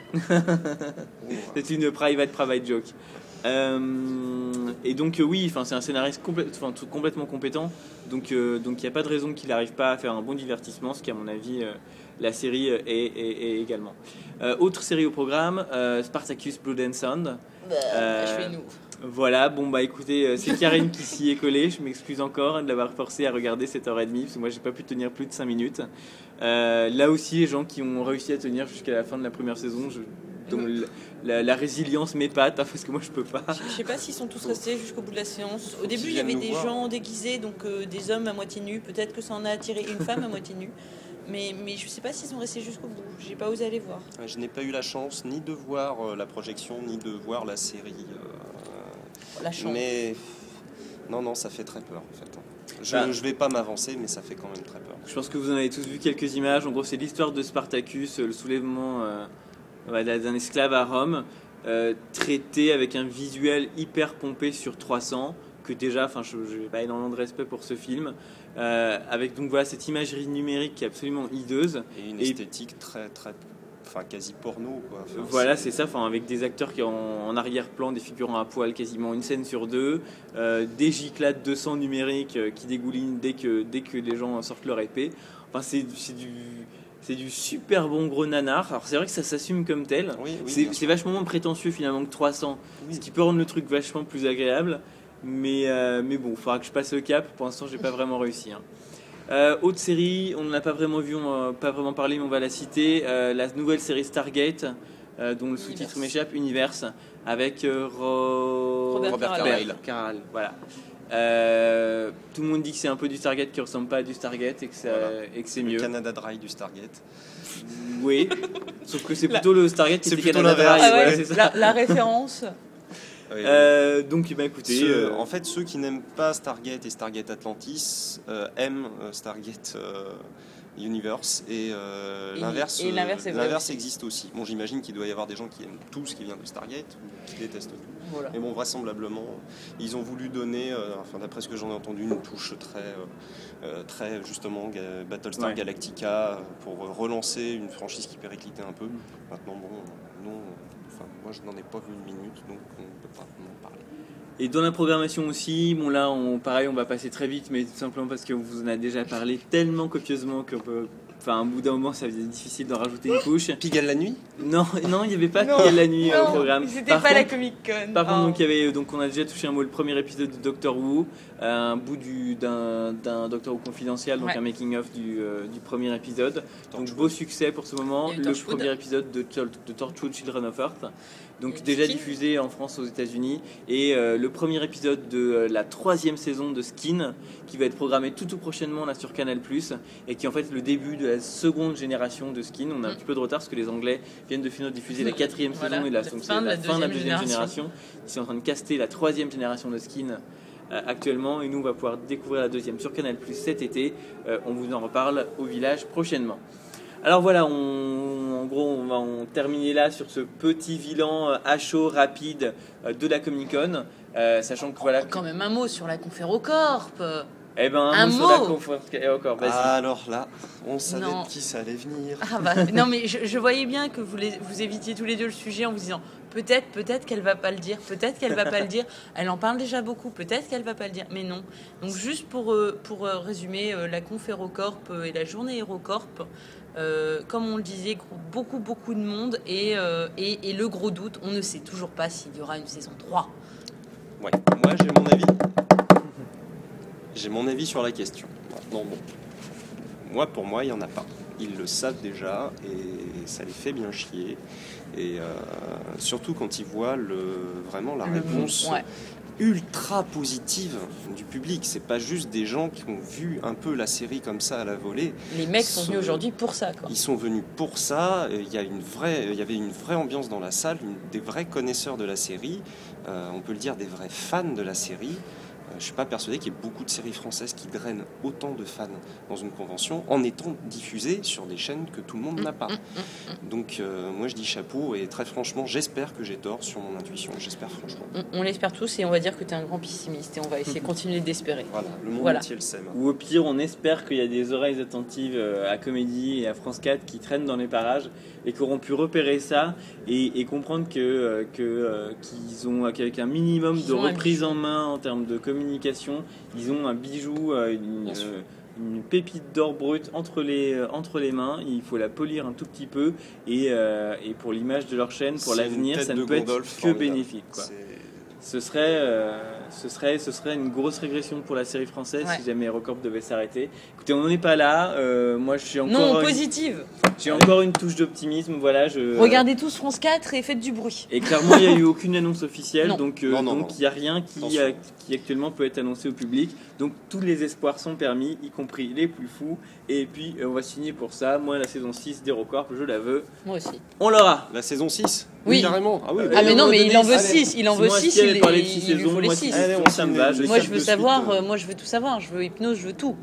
C'est une private private joke. Euh... Et donc euh, oui, enfin c'est un scénariste complè... enfin, tout, complètement compétent. Donc euh, donc il n'y a pas de raison qu'il n'arrive pas à faire un bon divertissement, ce qui à mon avis euh, la série est, est, est également. Euh, autre série au programme, euh, Spartacus Blood and Sand. Bah, euh... je fais nous. Voilà, bon bah écoutez, c'est Karine qui s'y est collée, je m'excuse encore de l'avoir forcé à regarder sept heures trente, parce que moi j'ai pas pu tenir plus de cinq minutes. Euh, là aussi, les gens qui ont réussi à tenir jusqu'à la fin de la première saison, je, dont la, la résilience m'épate, hein, parce que moi je peux pas. Je sais pas s'ils sont tous restés jusqu'au bout de la séance. Au début il y avait des voir. gens déguisés, donc euh, des hommes à moitié nus, peut-être que ça en a attiré une femme à moitié nue. Mais, mais je ne sais pas s'ils sont restés jusqu'au bout. J'ai pas osé aller voir. Je n'ai pas eu la chance ni de voir euh, la projection, ni de voir la série. Euh, la chance. Mais non, non, ça fait très peur en fait. Je bah, ne vais pas m'avancer, mais ça fait quand même très peur. Je pense que vous en avez tous vu quelques images. En gros, c'est l'histoire de Spartacus, le soulèvement euh, d'un esclave à Rome, euh, traité avec un visuel hyper pompé sur trois cents. Que déjà, enfin, je n'ai pas énormément de respect pour ce film. Euh, avec donc voilà cette imagerie numérique qui est absolument hideuse et une et esthétique très très enfin quasi porno quoi. Enfin, voilà c'est, c'est ça, enfin avec des acteurs qui ont en arrière-plan des figurants à poil quasiment une scène sur deux, euh, des giclades de sang numérique euh, qui dégoulinent dès que dès que les gens sortent leur épée. Enfin c'est, c'est du c'est du super bon gros nanar. Alors c'est vrai que ça s'assume comme tel. Oui, oui, c'est, c'est vachement moins prétentieux finalement que trois cents, oui. Ce qui peut rendre le truc vachement plus agréable. Mais, euh, mais bon, il faudra que je passe le cap. Pour l'instant, j'ai pas vraiment réussi. Hein. Euh, autre série, on n'en a pas vraiment vu, on n'a pas vraiment parlé, mais on va la citer. Euh, la nouvelle série Stargate, euh, dont le sous-titre m'échappe, Universe, avec euh, Ro- Robert Robert Carlyle. Carlyle. Carlyle, voilà. Euh, tout le monde dit que c'est un peu du Stargate qui ressemble pas à du Stargate et que, ça, Voilà. et que c'est Le mieux. Canada Dry du Stargate. Oui, sauf que c'est plutôt le Stargate qui C'est était plutôt Canada l'inverse. Dry, Ah ouais, ouais, c'est ça. la, la référence. Oui, Euh, donc bah, écoutez, Ceux- euh, En fait, ceux qui n'aiment pas Stargate et Stargate Atlantis euh, aiment euh, Stargate euh, Universe et, euh, Et- l'inverse. et l'inverse est vrai l'inverse aussi. existe aussi. Bon, j'imagine qu'il doit y avoir des gens qui aiment tout ce qui vient de Stargate ou qui détestent tout. Voilà. Mais bon, vraisemblablement, ils ont voulu donner, euh, enfin d'après ce que j'en ai entendu, une touche très, euh, euh, très justement ga- Battlestar Ouais. Galactica euh, pour relancer une franchise qui périclitait un peu. Maintenant, bon, non, enfin moi je n'en ai pas vu une minute, donc on ne peut pas en parler. et dans la programmation aussi, bon là, on, pareil, on va passer très vite, mais tout simplement parce qu'on vous en a déjà parlé tellement copieusement qu'on peut, enfin, au bout d'un moment, ça devient difficile d'en rajouter une couche. Pigalle la nuit. Non, non, il n'y avait pas Non, Pigalle la nuit euh, au Non, programme. c'était Par pas la contre- Comic Con. Par contre, Oh. donc, il y avait, donc, on a déjà touché un mot, le premier épisode de Doctor Who, euh, un bout du, d'un, d'un Doctor Who confidentiel, donc Ouais. un making-of du, euh, du premier épisode. Donc Torchwood. beau succès pour ce moment, Il y a eu le Torchwood. premier épisode de, Tor- de Torchwood Children of Earth. Il y Donc a déjà Skin. diffusé en France, aux États-Unis, et euh, le premier épisode de euh, la troisième saison de Skin, qui va être programmé tout tout prochainement là sur Canal+, et qui est en fait le début de la seconde génération de Skin. On a un Mm. petit peu de retard parce que les Anglais viennent de finir de diffuser la quatrième Voilà, saison et la, la donc fin c'est de la, la fin de la deuxième deuxième génération. Ils sont en train de caster la troisième génération de Skin euh, actuellement, et nous on va pouvoir découvrir la deuxième sur Canal+ cet été. Euh, on vous en reparle au village prochainement. Alors voilà, on, en gros, on va en terminer là sur ce petit bilan euh, à chaud, rapide euh, de la Comic-Con, euh, sachant que voilà. Quand même un mot sur la Conférocorp. Eh ben, un, un mot sur la mot. conférence. Et encore, vas-y. Ah, alors là, on savait Non. de qui ça allait venir. Ah bah, non mais je, je voyais bien que vous, les, vous évitiez tous les deux le sujet en vous disant peut-être, peut-être qu'elle va pas le dire, peut-être qu'elle va pas le dire. Elle en parle déjà beaucoup, peut-être qu'elle va pas le dire, mais non. Donc juste pour, euh, pour euh, résumer, euh, la Conférocorp euh, et la journée Hérocorp, euh, comme on le disait, gros- beaucoup beaucoup de monde et, euh, et, et le gros doute, on ne sait toujours pas s'il y aura une saison trois. Ouais, moi j'ai mon avis. J'ai mon avis sur la question. Maintenant, bon. Moi, pour moi, il n'y en a pas. Ils le savent déjà et ça les fait bien chier. Et euh, surtout quand ils voient le, vraiment la réponse Ouais. ultra positive du public. C'est pas juste des gens qui ont vu un peu la série comme ça à la volée. Les mecs sont Ce- venus aujourd'hui pour ça, quoi. Ils sont venus pour ça. Il y a une vraie, il y avait une vraie ambiance dans la salle, une- des vrais connaisseurs de la série. Euh, on peut le dire, des vrais fans de la série. Euh, je suis pas persuadé qu'il y ait beaucoup de séries françaises qui drainent autant de fans dans une convention en étant diffusées sur des chaînes que tout le monde n'a pas. Donc euh, moi je dis chapeau et très franchement j'espère que j'ai tort sur mon intuition. J'espère franchement. On, on l'espère tous et on va dire que tu es un grand pessimiste et on va essayer de continuer d'espérer. Voilà, le monde Voilà. entier le sait. maintenant. Ou au pire, on espère qu'il y a des oreilles attentives euh, à Comédie et à France quatre qui traînent dans les parages et qui auront pu repérer ça et, et comprendre que, euh, que, euh, qu'ils ont, qu'avec un minimum Ils de ont un reprise bijou. en main en termes de communication, ils ont un bijou, euh, une, Bien sûr. euh, une pépite d'or brut entre les, euh, entre les mains. Il faut la polir un tout petit peu et, euh, et pour l'image de leur chaîne, pour C'est l'avenir, une tête ça ne de peut être Gandalf que formidable. bénéfique, quoi. C'est- Ce serait, euh, ce, serait, ce serait une grosse régression pour la série française Ouais. si jamais Hérocorp devait s'arrêter. Écoutez, on n'en est pas là. Euh, moi, je suis encore, Non, une, positive. j'ai encore une touche d'optimisme. Voilà, je, Regardez tous France quatre et faites du bruit. Et clairement, il n'y a eu aucune annonce officielle. Non. Donc, euh, Non, non, donc non. il n'y a rien qui, Attention. euh, qui actuellement peut être annoncé au public. Donc, tous les espoirs sont permis, y compris les plus fous. Et puis, euh, on va signer pour ça. Moi, la saison six d'Hérocorp, je la veux. Moi aussi. On l'aura. La saison six Oui. carrément. Ah oui, Ah, bah, Ah mais à un non, moment mais il donné, en veut allez, six. Il en veut moi, six. si elle Il, parlait de six il lui saisons, faut les moi, six. six Allez, saisons, on ça me signe va. les- Je Moi, les je veux de suite, savoir. euh. euh, Moi, je veux tout savoir. Je veux hypnose. Je veux tout.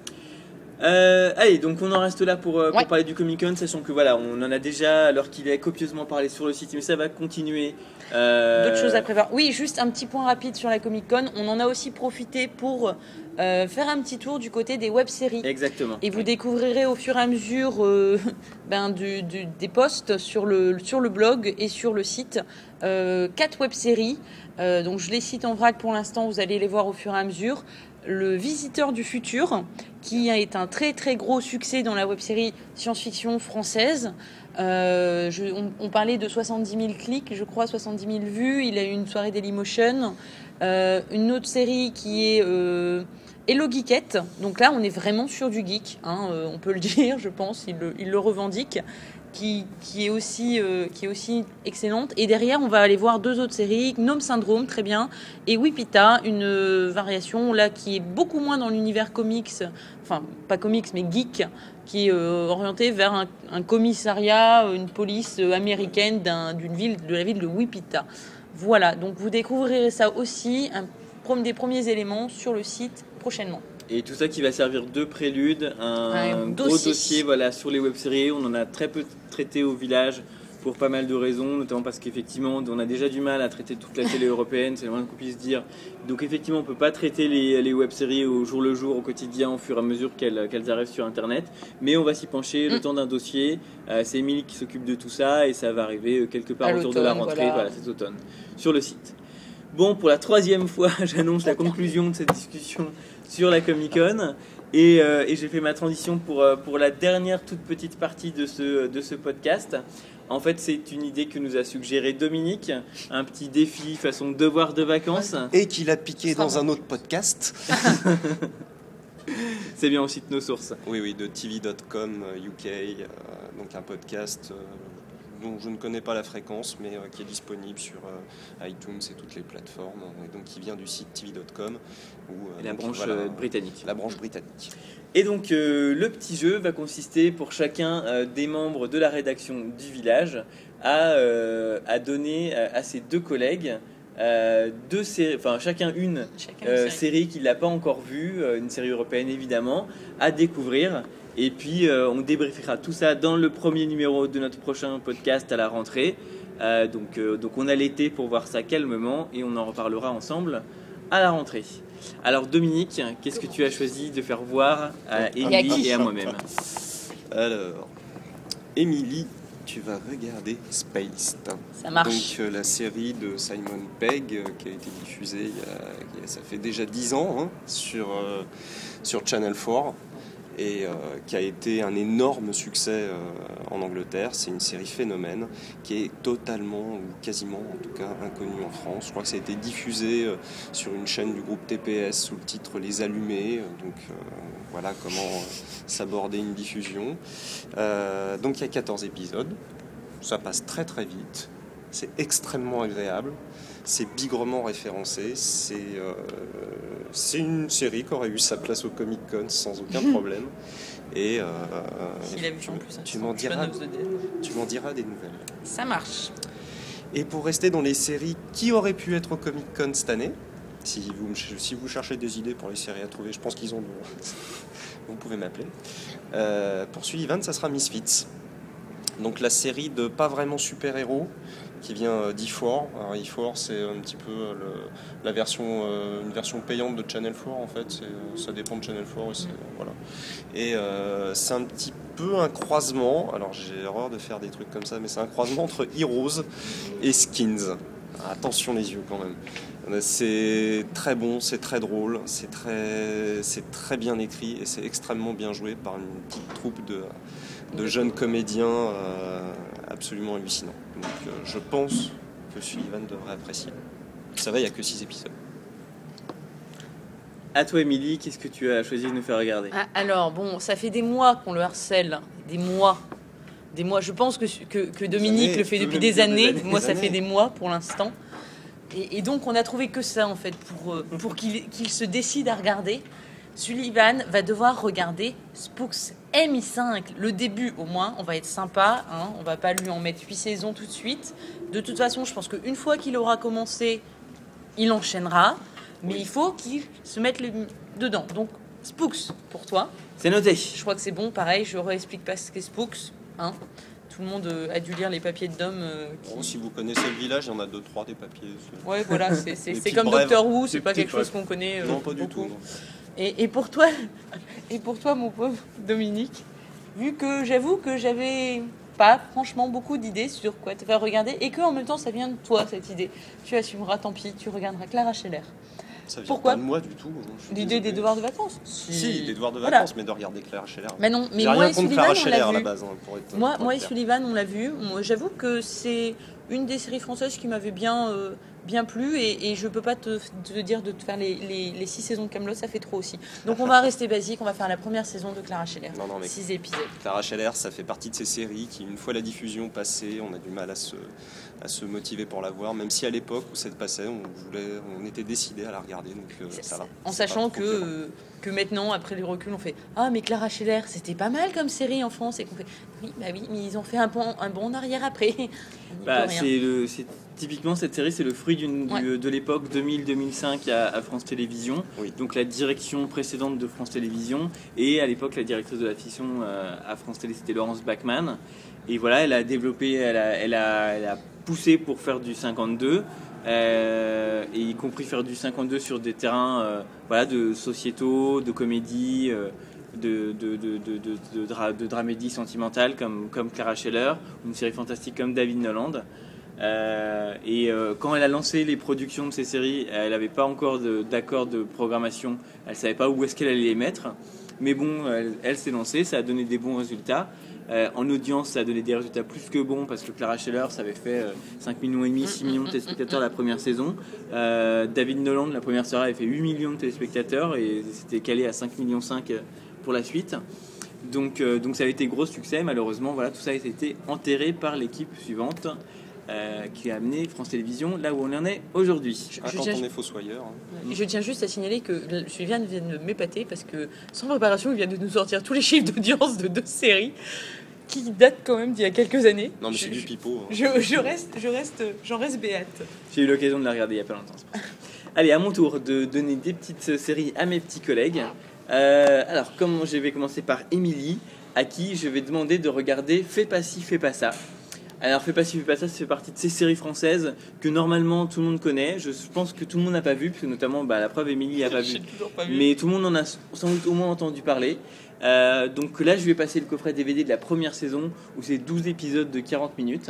Euh, allez, donc on en reste là pour, euh, pour Ouais. parler du Comic Con, sachant que voilà, on en a déjà, alors qu'il est copieusement parlé sur le site, mais ça va continuer. Euh, D'autres choses à prévoir. Oui, juste un petit point rapide sur la Comic Con. On en a aussi profité pour euh, faire un petit tour du côté des web-séries. Exactement. Et vous découvrirez au fur et à mesure euh, ben, du- du- des posts sur le, sur le blog et sur le site. Euh, quatre web-séries. Euh, donc je les cite en vrac pour l'instant, vous allez les voir au fur et à mesure. Le Visiteur du futur, qui est un très très gros succès dans la web-série science-fiction française. Euh, je- on, on parlait de soixante-dix mille clics, je crois, soixante-dix mille vues. Il a eu une soirée Dailymotion. Euh, une autre série qui est euh, Hello Geekette. Donc là, on est vraiment sur du geek, hein, euh, on peut le dire, je pense. Il le, il le revendique. qui, qui, est aussi, euh, qui est aussi excellente. Et derrière, on va aller voir deux autres séries, Gnome Syndrome, très bien, et Whippita, une euh, variation là qui est beaucoup moins dans l'univers comics, enfin pas comics mais geek, qui est euh, orientée vers un, un commissariat, une police euh, américaine d'un, d'une ville, de la ville de Whippita. Voilà, donc vous découvrirez ça aussi, un, des premiers éléments sur le site prochainement. Et tout ça qui va servir de prélude, un, un gros dossier, dossier voilà, sur les web-séries. On en a très peu traité au village pour pas mal de raisons, notamment parce qu'effectivement, on a déjà du mal à traiter toute la télé européenne, c'est le moins qu'on puisse dire. Donc effectivement, on ne peut pas traiter les, les web-séries au jour le jour, au quotidien, au fur et à mesure qu'elles, qu'elles arrivent sur Internet. Mais on va s'y pencher le mmh. temps d'un dossier. Euh, c'est Émilie qui s'occupe de tout ça et ça va arriver quelque part à autour de la rentrée, voilà. Voilà, cet automne, sur le site. Bon, pour la troisième fois, j'annonce la conclusion de cette discussion sur la Comic-Con. Et, euh, et j'ai fait ma transition pour, pour la dernière toute petite partie de ce, de ce podcast. En fait, c'est une idée que nous a suggéré Dominique, un petit défi façon devoir de vacances. Et qu'il a piqué dans un autre podcast. C'est bien, on cite nos sources. Oui, oui, de T V point com U K, euh, donc un podcast... Euh, dont je ne connais pas la fréquence, mais euh, qui est disponible sur euh, iTunes et toutes les plateformes, et donc qui vient du site T V point com. Où, euh, la donc, branche voilà, britannique. La branche britannique. Et donc euh, le petit jeu va consister pour chacun euh, des membres de la rédaction du village à, euh, à donner à, à ses deux collègues euh, deux séries, enfin chacun une, chacun euh, une série, série qu'il n'a pas encore vue, euh, une série européenne évidemment, à découvrir. Et puis euh, on débriefera tout ça dans le premier numéro de notre prochain podcast à la rentrée. Euh, donc, euh, donc on a l'été pour voir ça calmement et on en reparlera ensemble à la rentrée. Alors Dominique, qu'est-ce que tu as choisi de faire voir à Émilie et à moi-même? Alors, Émilie, tu vas regarder Spaced. Ça marche. Donc euh, la série de Simon Pegg euh, qui a été diffusée il y a, ça fait déjà dix ans hein, sur, euh, sur Channel quatre. Et euh, qui a été un énorme succès euh, en Angleterre. C'est une série phénomène qui est totalement, ou quasiment en tout cas, inconnue en France. Je crois que ça a été diffusé euh, sur une chaîne du groupe T P S sous le titre Les Allumés. Donc euh, voilà comment euh, s'aborder une diffusion. Euh, donc il y a quatorze épisodes. Ça passe très très vite. C'est extrêmement agréable. C'est bigrement référencé. C'est, euh, c'est une série qui aurait eu sa place au Comic-Con sans aucun problème. Et euh, il a vu tu, en plus, tu, m'en diras, tu m'en diras des nouvelles. Ça marche. Et pour rester dans les séries qui auraient pu être au Comic-Con cette année, si vous, si vous cherchez des idées pour les séries à trouver, je pense qu'ils ont de... Vous pouvez m'appeler. Euh, pour Sullivan, ça sera Misfits. Donc la série de pas vraiment super-héros qui vient d'E quatre. Alors E quatre, c'est un petit peu le, la version, euh, une version payante de Channel quatre en fait. C'est, ça dépend de Channel quatre. Et c'est, mmh. voilà. Et euh, c'est un petit peu un croisement. Alors j'ai horreur de faire des trucs comme ça, mais c'est un croisement entre Heroes et Skins. Attention les yeux quand même. C'est très bon, c'est très drôle, c'est très, c'est très bien écrit et c'est extrêmement bien joué par une petite troupe de, de jeunes comédiens euh, absolument hallucinants. Donc euh, je pense que Sullivan devrait apprécier. Ça va, il n'y a que six épisodes. À toi Émilie, qu'est-ce que tu as choisi de nous faire regarder? Ah, alors bon, ça fait des mois qu'on le harcèle, des mois. Des mois. Je pense que, que, que Dominique années, le fait depuis des années. des années. Moi, des ça années. fait des mois pour l'instant. Et, et donc, on n'a trouvé que ça, en fait, pour, pour qu'il, qu'il se décide à regarder. Sullivan va devoir regarder Spooks M I cinq. Le début, au moins, on va être sympa. Hein, on ne va pas lui en mettre huit saisons tout de suite. De toute façon, je pense qu'une fois qu'il aura commencé, il enchaînera. Mais oui. il faut qu'il se mette le, dedans. Donc, Spooks, pour toi. C'est noté. Je crois que c'est bon. Pareil, je ne réexplique pas ce qu'est Spooks. Hein. Tout le monde a dû lire les papiers de Dom. Euh, qui... oh, si vous connaissez le village, il y en a deux, trois des papiers. C'est... Ouais, voilà, c'est, c'est, c'est comme brèves. Doctor Who, c'est pas quelque chose qu'on connaît. Euh, non, pas beaucoup. du tout. Non. Et, et pour toi, et pour toi, mon pauvre Dominique, vu que j'avoue que j'avais pas franchement beaucoup d'idées sur quoi te faire regarder, et que en même temps, ça vient de toi cette idée. Tu assumeras, tant pis, tu regarderas Clara Scheller. Ça vient Pourquoi pas de moi du tout. L'idée des devoirs de vacances. Si, si des devoirs de vacances, voilà. Mais de regarder Clara Scheller. Mais non, mais j'ai moi rien et contre Sullivan, Clara on Scheller l'a à vu. la base. Hein, pour être, moi, pour moi et clair. Sullivan, on l'a vu. Moi, j'avoue que c'est une des séries françaises qui m'avait bien, euh, bien plu. Et, et je peux pas te, te dire de te faire les, les, les six saisons de Kaamelott, ça fait trop aussi. Donc on va rester basique, on va faire la première saison de Clara Scheller. Non, non, mais six épisodes. Clara Scheller, ça fait partie de ces séries qui, une fois la diffusion passée, on a du mal à se, à se motiver pour la voir, même si à l'époque où ça passait, on, voulait, on était décidé à la regarder. Donc, euh, ça va. En sachant que, euh, que maintenant, après les reculs, on fait « Ah, mais Clara Scheller, c'était pas mal comme série en France ». Et qu'on fait « Oui, bah oui, mais ils ont fait un bon, un bon en arrière après ». Bah, c'est le, c'est, typiquement, cette série, c'est le fruit d'une, Ouais. du, de l'époque deux mille deux mille cinq à, à France Télévisions. Oui. Donc la direction précédente de France Télévisions. Et à l'époque, la directrice de la fiction euh, à France Télé, c'était Laurence Bachmann. Et voilà, elle a développé, elle a, elle a, elle a poussé pour faire du cinquante-deux. Euh, et y compris faire du cinquante-deux sur des terrains euh, voilà, de sociétaux, de comédie, euh, de, de, de, de, de, de, dra- de dramédie sentimentale comme, comme Clara Scheller, une série fantastique comme David Noland. Euh, et euh, quand elle a lancé les productions de ces séries, elle n'avait pas encore de, d'accord de programmation, elle ne savait pas où est-ce qu'elle allait les mettre. Mais bon, elle, elle s'est lancée, ça a donné des bons résultats. Euh, en audience, ça a donné des résultats plus que bons parce que Clara Scheller, ça avait fait euh, cinq millions et demi, six millions de téléspectateurs la première saison. Euh, David Noland, la première série, avait fait huit millions de téléspectateurs et c'était calé à cinq virgule cinq millions pour la suite. Donc, euh, donc ça a été gros succès. Malheureusement, voilà, tout ça a été enterré par l'équipe suivante euh, qui a amené France Télévisions là où on en est aujourd'hui. Ah, Je quand tiens- on est fossoyeur. hein. Et je tiens juste à signaler que Sylviane vient de m'épater parce que sans préparation, il vient de nous sortir tous les chiffres d'audience de deux séries qui datent quand même d'il y a quelques années. Non, mais je, c'est du je- pipeau. hein. je, je reste, je reste, j'en reste béate. J'ai eu l'occasion de la regarder il y a pas longtemps. c'est pour ça. Allez, à mon tour de donner des petites séries à mes petits collègues. Euh, alors, comme je vais commencer par Émilie, à qui je vais demander de regarder Fais pas ci, fais pas ça. Alors, Fais pas ci, fais pas ça, ça fait partie de ces séries françaises que normalement tout le monde connaît. Je pense que tout le monde n'a pas vu, parce que notamment, bah, la preuve, Émilie n'a pas vu. J'ai toujours pas vu. Mais tout le monde en a sans doute au moins entendu parler. Euh, donc là, je vais passer le coffret D V D de la première saison, où c'est douze épisodes de quarante minutes.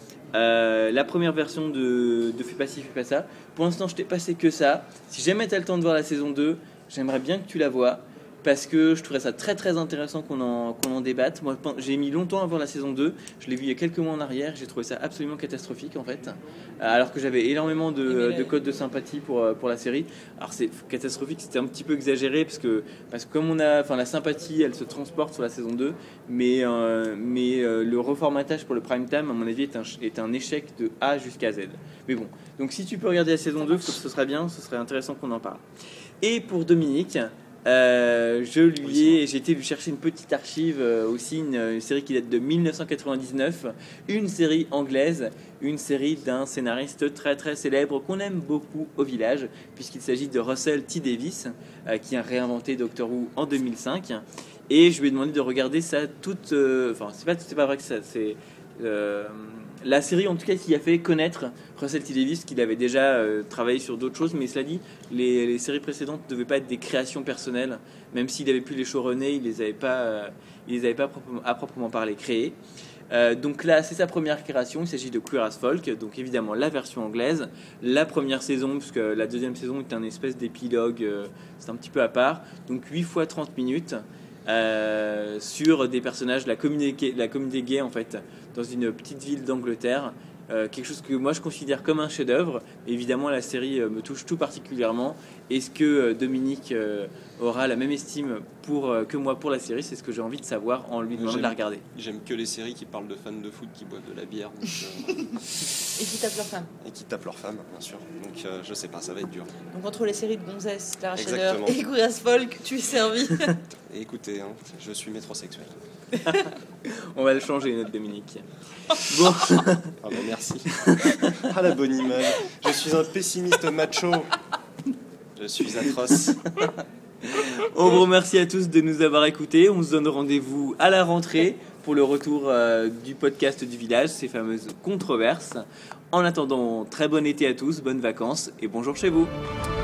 Euh, la première version de, de Fais pas ci, fais pas ça. Pour l'instant, je t'ai passé que ça. Si jamais tu as le temps de voir la saison deux, j'aimerais bien que tu la vois. Parce que je trouverais ça très très intéressant qu'on en, qu'on en débatte. Moi, j'ai mis longtemps à voir la saison deux. Je l'ai vu il y a quelques mois en arrière. J'ai trouvé ça absolument catastrophique en fait. Alors que j'avais énormément de, de codes de sympathie pour, pour la série. Alors c'est catastrophique, c'était un petit peu exagéré parce que, parce que comme on a, enfin la sympathie, elle se transporte sur la saison deux. Mais, euh, mais euh, le reformatage pour le prime time, à mon avis, est un, est un échec de A jusqu'à Z. Mais bon, donc si tu peux regarder la saison deux, ce serait bien, ce serait intéressant qu'on en parle. Et pour Dominique... Euh, je lui ai, j'ai été lui chercher une petite archive euh, aussi, une, une série qui date de dix-neuf cent quatre-vingt-dix-neuf, une série anglaise, une série d'un scénariste très très célèbre qu'on aime beaucoup au village, puisqu'il s'agit de Russell T Davies, euh, qui a réinventé Doctor Who en deux mille cinq. Et je lui ai demandé de regarder ça toute, euh, enfin c'est pas, c'est pas vrai que ça, c'est euh, la série en tout cas qui a fait connaître Russell T Davies, qu'il avait déjà euh, travaillé sur d'autres choses, mais cela dit, les, les séries précédentes ne devaient pas être des créations personnelles, même s'il avait pu les showrunner, il les avait pas, euh, il les avait pas proprement, à proprement parler créées. Euh, donc là, c'est sa première création, il s'agit de Queer as Folk, donc évidemment la version anglaise, la première saison, puisque la deuxième saison est un espèce d'épilogue, euh, c'est un petit peu à part, donc huit fois trente minutes. Euh, sur des personnages de la communauté, la communauté gay en fait, dans une petite ville d'Angleterre, euh, quelque chose que moi je considère comme un chef-d'œuvre. Évidemment, la série euh, me touche tout particulièrement. Est-ce que euh, Dominique euh, aura la même estime pour, euh, que moi pour la série? C'est ce que j'ai envie de savoir en lui demandant de la regarder. J'aime que les séries qui parlent de fans de foot qui boivent de la bière donc, euh, Et qui tapent leur femme. et qui tapent leur femme, bien sûr. Donc euh, je sais pas, ça va être dur. Donc entre les séries de Gonzès, Clara Scheller Exactement. et Queer as Folk, tu es servi. Et écoutez, hein, je suis métrosexuel. On va le changer, notre Dominique. Bon, Ah bah merci. Ah la bonne image. Je suis un pessimiste macho. Je suis atroce. on vous remercie à tous de nous avoir écoutés. On se donne rendez-vous à la rentrée pour le retour euh, du podcast du village, ces fameuses controverses. En attendant, très bon été à tous, bonnes vacances et bonjour chez vous.